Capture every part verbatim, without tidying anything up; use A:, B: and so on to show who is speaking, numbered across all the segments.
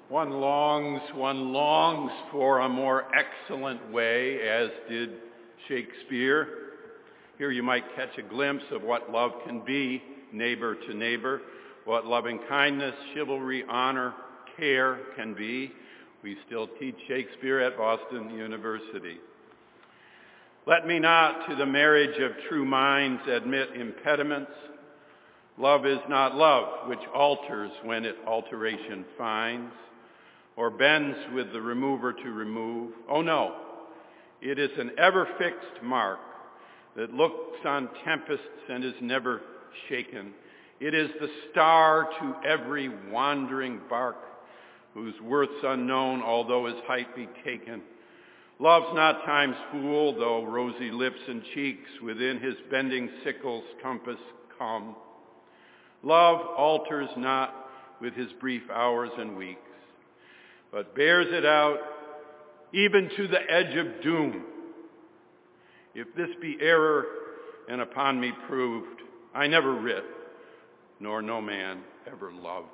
A: One longs, one longs for a more excellent way, as did Shakespeare. Here you might catch a glimpse of what love can be, neighbor to neighbor, what loving kindness, chivalry, honor, care can be. We still teach Shakespeare at Boston University. Let me not to the marriage of true minds admit impediments. Love is not love, which alters when it alteration finds, or bends with the remover to remove. Oh no, it is an ever-fixed mark that looks on tempests and is never shaken. It is the star to every wandering bark, whose worth's unknown, although his height be taken. Love's not time's fool, though rosy lips and cheeks within his bending sickle's compass come. Love alters not with his brief hours and weeks, but bears it out even to the edge of doom. If this be error and upon me proved, I never writ, nor no man ever loved.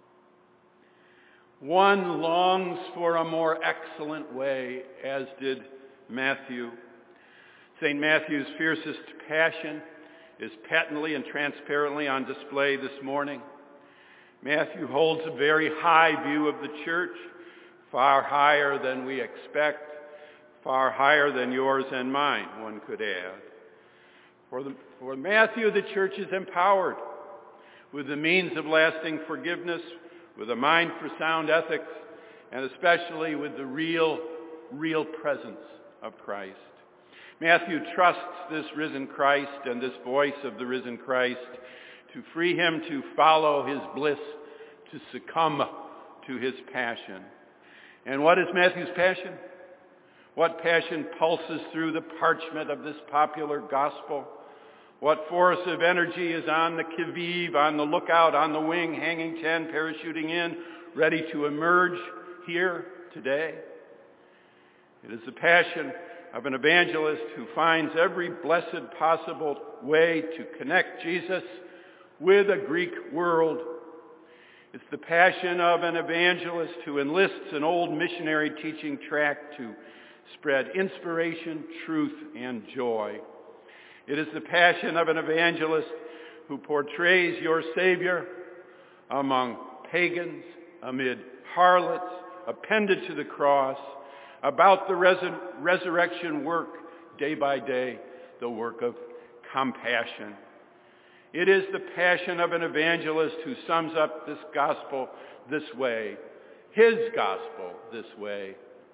A: One longs for a more excellent way, as did Matthew. Saint Matthew's fiercest passion is patently and transparently on display this morning. Matthew holds a very high view of the church, far higher than we expect, far higher than yours and mine, one could add. For, the, for Matthew, the church is empowered with the means of lasting forgiveness, with a mind for sound ethics, and especially with the real, real presence of Christ. Matthew trusts this risen Christ and this voice of the risen Christ to free him to follow his bliss, to succumb to his passion. And what is Matthew's passion? What passion pulses through the parchment of this popular gospel? What force of energy is on the qui-vive, on the lookout, on the wing, hanging ten, parachuting in, ready to emerge here today? It is the passion of an evangelist who finds every blessed possible way to connect Jesus with a Greek world. It's the passion of an evangelist who enlists an old missionary teaching tract to spread inspiration, truth, and joy. It is the passion of an evangelist who portrays your Savior among pagans, amid harlots, appended to the cross, about the resur- resurrection work, day by day, the work of compassion. It is the passion of an evangelist who sums up this gospel this way, his gospel this way.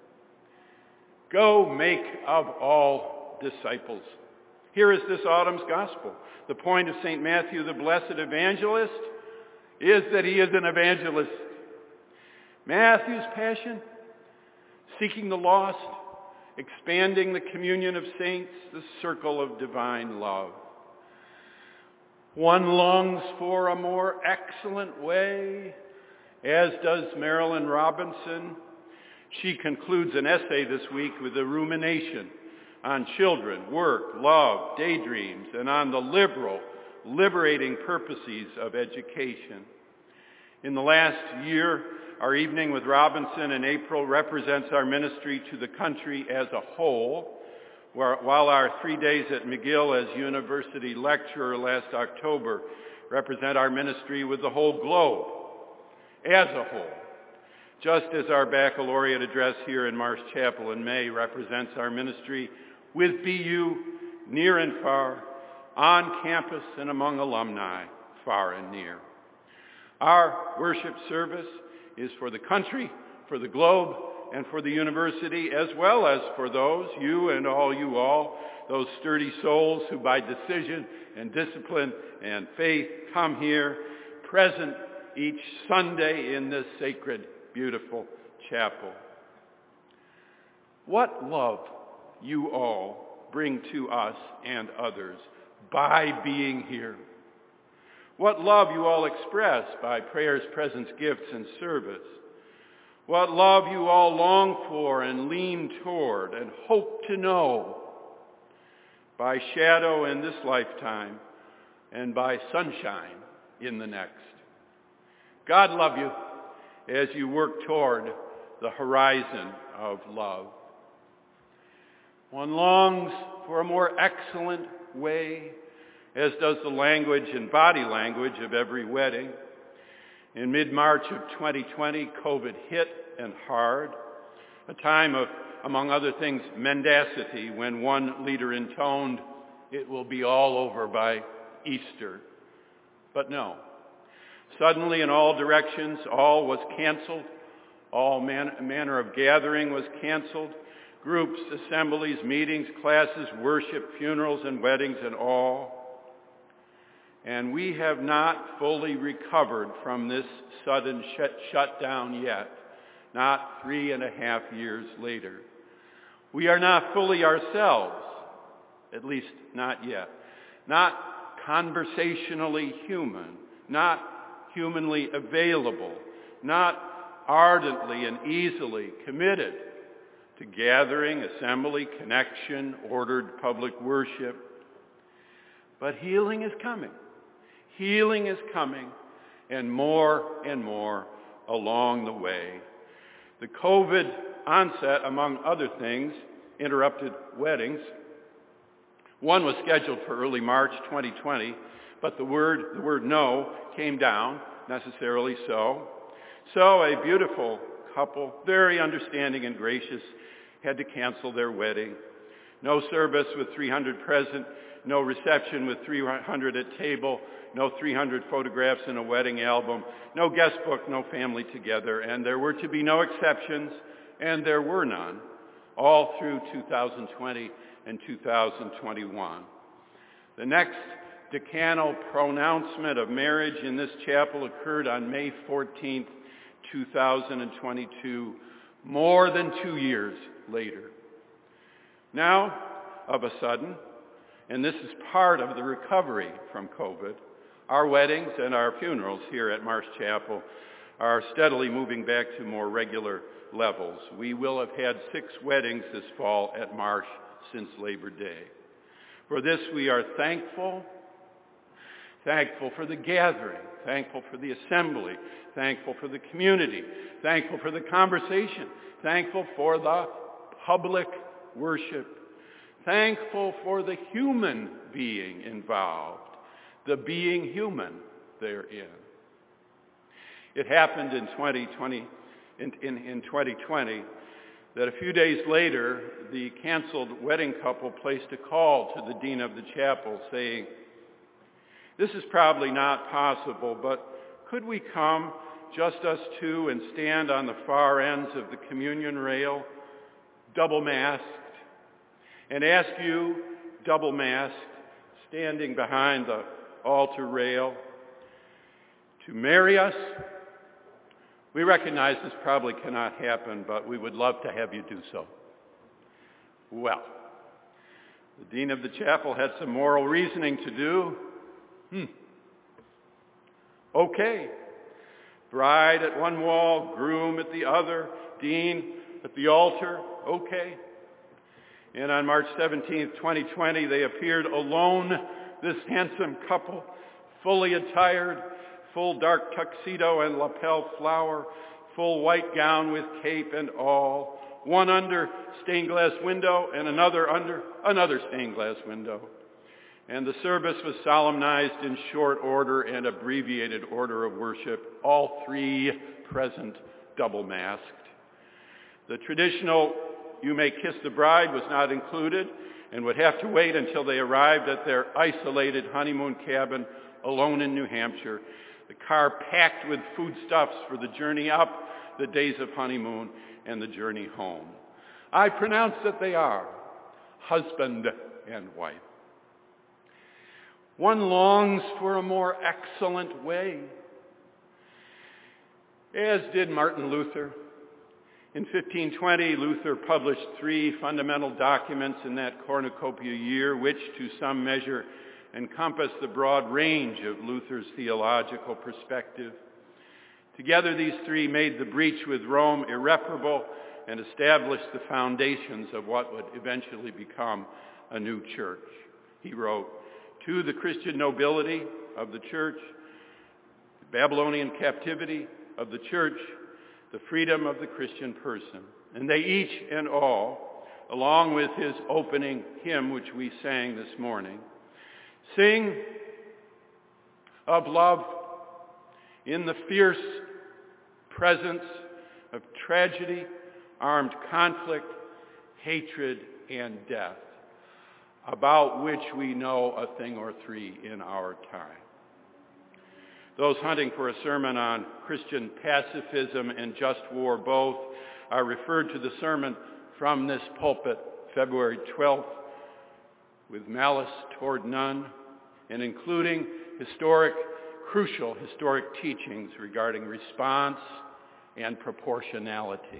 A: Go make of all disciples. Here is this autumn's gospel. The point of Saint Matthew, the blessed evangelist, is that he is an evangelist. Matthew's passion, seeking the lost, expanding the communion of saints, the circle of divine love. One longs for a more excellent way, as does Marilynne Robinson. She concludes an essay this week with a rumination on children, work, love, daydreams, and on the liberal, liberating purposes of education. In the last year, our evening with Robinson in April represents our ministry to the country as a whole, while our three days at McGill as university lecturer last October represent our ministry with the whole globe as a whole. Just as our baccalaureate address here in Marsh Chapel in May represents our ministry with B U, near and far, on campus and among alumni, far and near. Our worship service is for the country, for the globe, and for the university, as well as for those, you and all you all, those sturdy souls who by decision and discipline and faith come here, present each Sunday in this sacred, beautiful chapel. What love you all bring to us and others by being here. What love you all express by prayers, presence, gifts, and service. What love you all long for and lean toward and hope to know by shadow in this lifetime and by sunshine in the next. God love you, as you work toward the horizon of love. One longs for a more excellent way, as does the language and body language of every wedding. In mid-March of twenty twenty, COVID hit and hard, a time of, among other things, mendacity, when one leader intoned, "It will be all over by Easter." But no. Suddenly, in all directions, all was canceled. All man- manner of gathering was canceled. Groups, assemblies, meetings, classes, worship, funerals, and weddings, and all. And we have not fully recovered from this sudden shut- shutdown yet, not three and a half years later. We are not fully ourselves, at least not yet. Not conversationally human, not humanly available, not ardently and easily committed to gathering, assembly, connection, ordered public worship. But healing is coming. Healing is coming, and more and more along the way. The COVID onset, among other things, interrupted weddings. One was scheduled for early March twenty twenty, but the word, the word no came down, necessarily so. So a beautiful couple, very understanding and gracious, had to cancel their wedding. No service with three hundred present, no reception with three hundred at table, no three hundred photographs in a wedding album, no guest book, no family together, and there were to be no exceptions, and there were none, all through two thousand twenty and two thousand twenty-one. The next decanal pronouncement of marriage in this chapel occurred on May fourteenth, two thousand twenty-two, more than two years later. Now, of a sudden, and this is part of the recovery from COVID, our weddings and our funerals here at Marsh Chapel are steadily moving back to more regular levels. We will have had six weddings this fall at Marsh since Labor Day. For this, we are thankful, thankful for the gathering, thankful for the assembly, thankful for the community, thankful for the conversation, thankful for the public worship, thankful for the human being involved, the being human therein. It happened in twenty twenty, in, in, in twenty twenty that a few days later, the canceled wedding couple placed a call to the dean of the chapel saying, "This is probably not possible, but could we come, just us two, and stand on the far ends of the communion rail, double-masked, and ask you, double-masked, standing behind the altar rail, to marry us? We recognize this probably cannot happen, but we would love to have you do so." Well, the dean of the chapel had some moral reasoning to do. Hmm. Okay. Bride at one wall, groom at the other, dean at the altar. Okay. And on March seventeenth, twenty twenty, they appeared alone, this handsome couple, fully attired, full dark tuxedo and lapel flower, full white gown with cape and all, one under stained glass window and another under another stained glass window. And the service was solemnized in short order and abbreviated order of worship, all three present double-masked. The traditional "you may kiss the bride" was not included and would have to wait until they arrived at their isolated honeymoon cabin alone in New Hampshire, the car packed with foodstuffs for the journey up, the days of honeymoon, and the journey home. I pronounce that they are husband and wife. One longs for a more excellent way, as did Martin Luther. In fifteen twenty, Luther published three fundamental documents in that cornucopia year, which, to some measure, encompass the broad range of Luther's theological perspective. Together, these three made the breach with Rome irreparable and established the foundations of what would eventually become a new church. He wrote, "To the Christian nobility of the church, the Babylonian captivity of the church, the freedom of the Christian person. And they each and all, along with his opening hymn, which we sang this morning, sing of love in the fierce presence of tragedy, armed conflict, hatred, and death, about which we know a thing or three in our time. Those hunting for a sermon on Christian pacifism and just war both are referred to the sermon from this pulpit, February twelfth, with malice toward none, and including historic, crucial historic teachings regarding response and proportionality.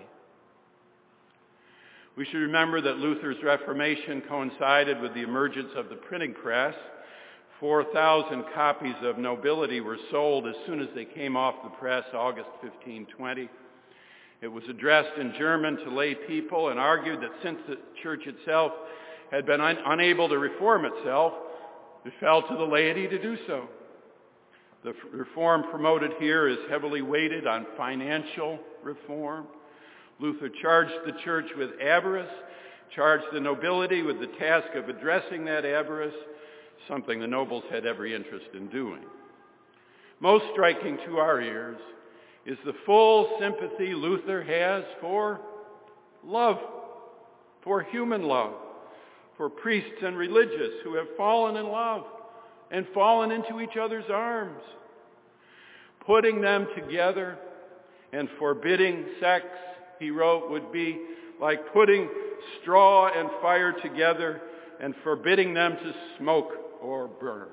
A: We should remember that Luther's Reformation coincided with the emergence of the printing press. four thousand copies of Nobility were sold as soon as they came off the press, August fifteen twenty. It was addressed in German to lay people and argued that since the church itself had been un- unable to reform itself, it fell to the laity to do so. The f- reform promoted here is heavily weighted on financial reform. Luther charged the church with avarice, charged the nobility with the task of addressing that avarice, something the nobles had every interest in doing. Most striking to our ears is the full sympathy Luther has for love, for human love, for priests and religious who have fallen in love and fallen into each other's arms. Putting them together and forbidding sex, he wrote, would be like putting straw and fire together and forbidding them to smoke or burn.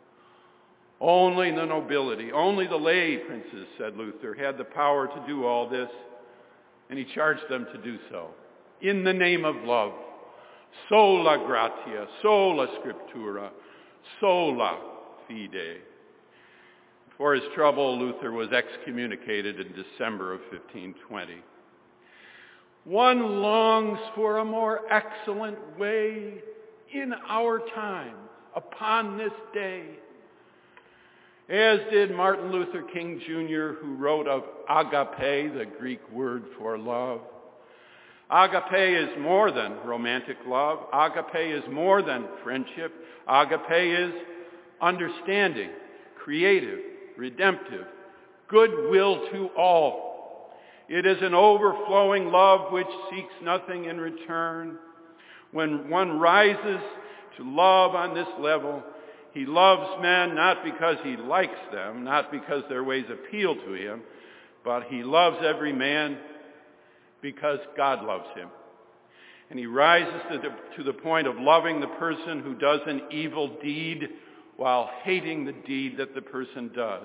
A: Only the nobility, only the lay princes, said Luther, had the power to do all this, and he charged them to do so. In the name of love, sola gratia, sola scriptura, sola fide. For his trouble, Luther was excommunicated in December of fifteen twenty. One longs for a more excellent way in our time, upon this day, as did Martin Luther King Junior, who wrote of agape, the Greek word for love. Agape is more than romantic love. Agape is more than friendship. Agape is understanding, creative, redemptive, goodwill to all. It is an overflowing love which seeks nothing in return. When one rises to love on this level, he loves men not because he likes them, not because their ways appeal to him, but he loves every man because God loves him. And he rises to the, to the point of loving the person who does an evil deed while hating the deed that the person does.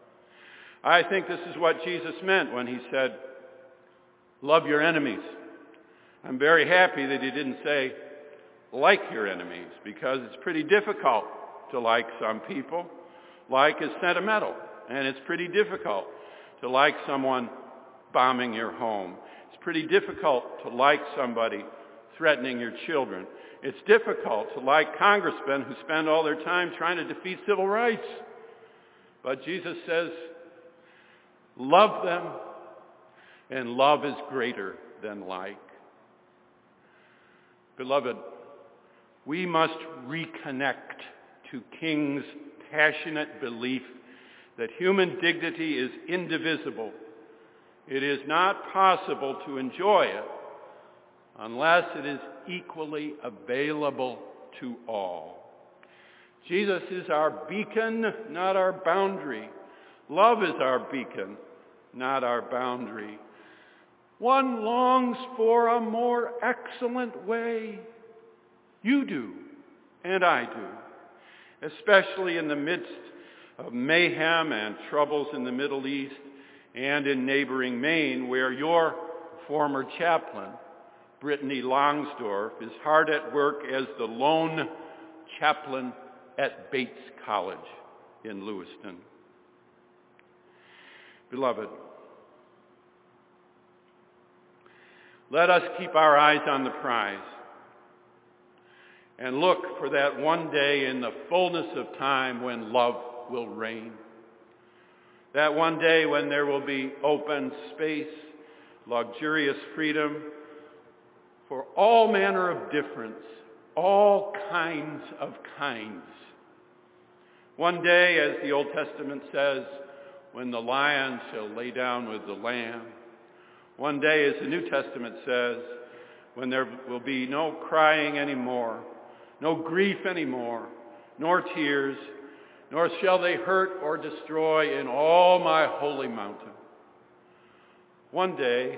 A: I think this is what Jesus meant when he said, love your enemies. I'm very happy that he didn't say, like your enemies, because it's pretty difficult to like some people. Like is sentimental, and it's pretty difficult to like someone bombing your home. It's pretty difficult to like somebody threatening your children. It's difficult to like congressmen who spend all their time trying to defeat civil rights. But Jesus says, love them, and love is greater than like. Beloved, we must reconnect to King's passionate belief that human dignity is indivisible. It is not possible to enjoy it unless it is equally available to all. Jesus is our beacon, not our boundary. Love is our beacon, not our boundary. One longs for a more excellent way. You do, and I do, especially in the midst of mayhem and troubles in the Middle East and in neighboring Maine, where your former chaplain, Brittany Longsdorf, is hard at work as the lone chaplain at Bates College in Lewiston. Beloved, let us keep our eyes on the prize and look for that one day in the fullness of time when love will reign. That one day when there will be open space luxurious freedom for all manner of difference, all kinds of kinds. One day, as the Old Testament says, when the lion shall lay down with the lamb. One day, as the New Testament says, when there will be no crying anymore, no grief anymore, nor tears, nor shall they hurt or destroy in all my holy mountain. One day,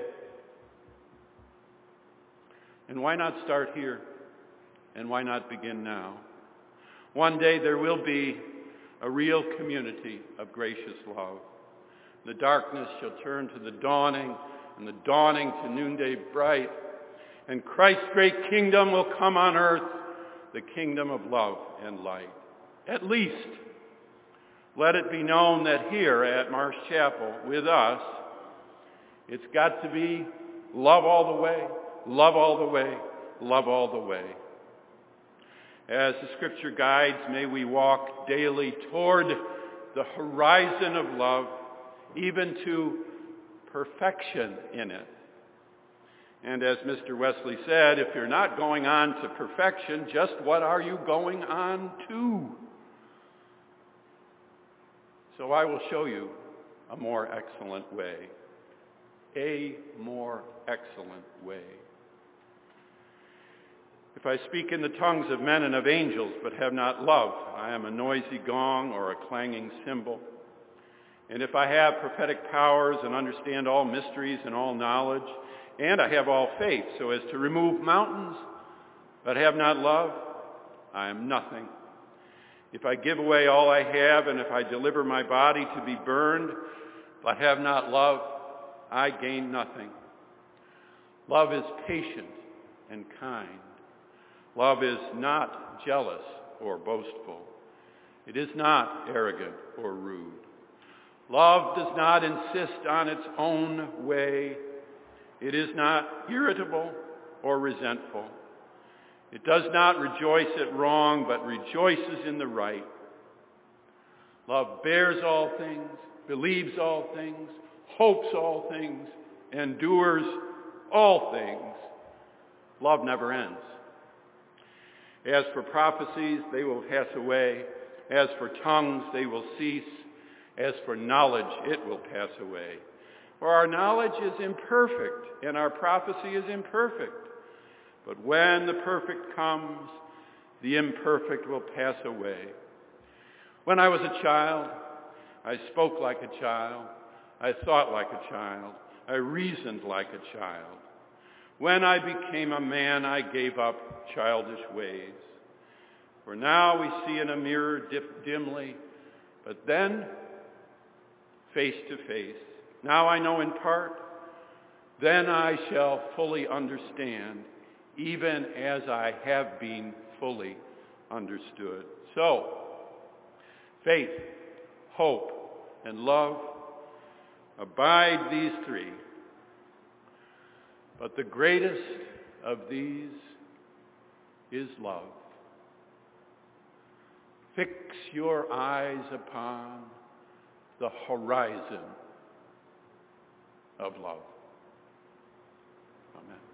A: and why not start here? And why not begin now? One day there will be a real community of gracious love. The darkness shall turn to the dawning, and the dawning to noonday bright. And Christ's great kingdom will come on earth, the kingdom of love and light. At least, let it be known that here at Marsh Chapel with us, it's got to be love all the way, love all the way, love all the way. As the scripture guides, may we walk daily toward the horizon of love, even to perfection in it. And as Mister Wesley said, if you're not going on to perfection, just what are you going on to? So I will show you a more excellent way. A more excellent way. If I speak in the tongues of men and of angels, but have not love, I am a noisy gong or a clanging cymbal. And if I have prophetic powers and understand all mysteries and all knowledge, and I have all faith so as to remove mountains, but have not love, I am nothing. If I give away all I have, and if I deliver my body to be burned, but have not love, I gain nothing. Love is patient and kind. Love is not jealous or boastful. It is not arrogant or rude. Love does not insist on its own way. It is not irritable or resentful. It does not rejoice at wrong, but rejoices in the right. Love bears all things, believes all things, hopes all things, endures all things. Love never ends. As for prophecies, they will pass away. As for tongues, they will cease. As for knowledge, it will pass away. For our knowledge is imperfect, and our prophecy is imperfect. But when the perfect comes, the imperfect will pass away. When I was a child, I spoke like a child. I thought like a child. I reasoned like a child. When I became a man, I gave up childish ways. For now we see in a mirror dip dimly, but then face to face. Now I know in part, then I shall fully understand, even as I have been fully understood. So, faith, hope, and love, abide these three. But the greatest of these is love. Fix your eyes upon the horizon of love. Amen.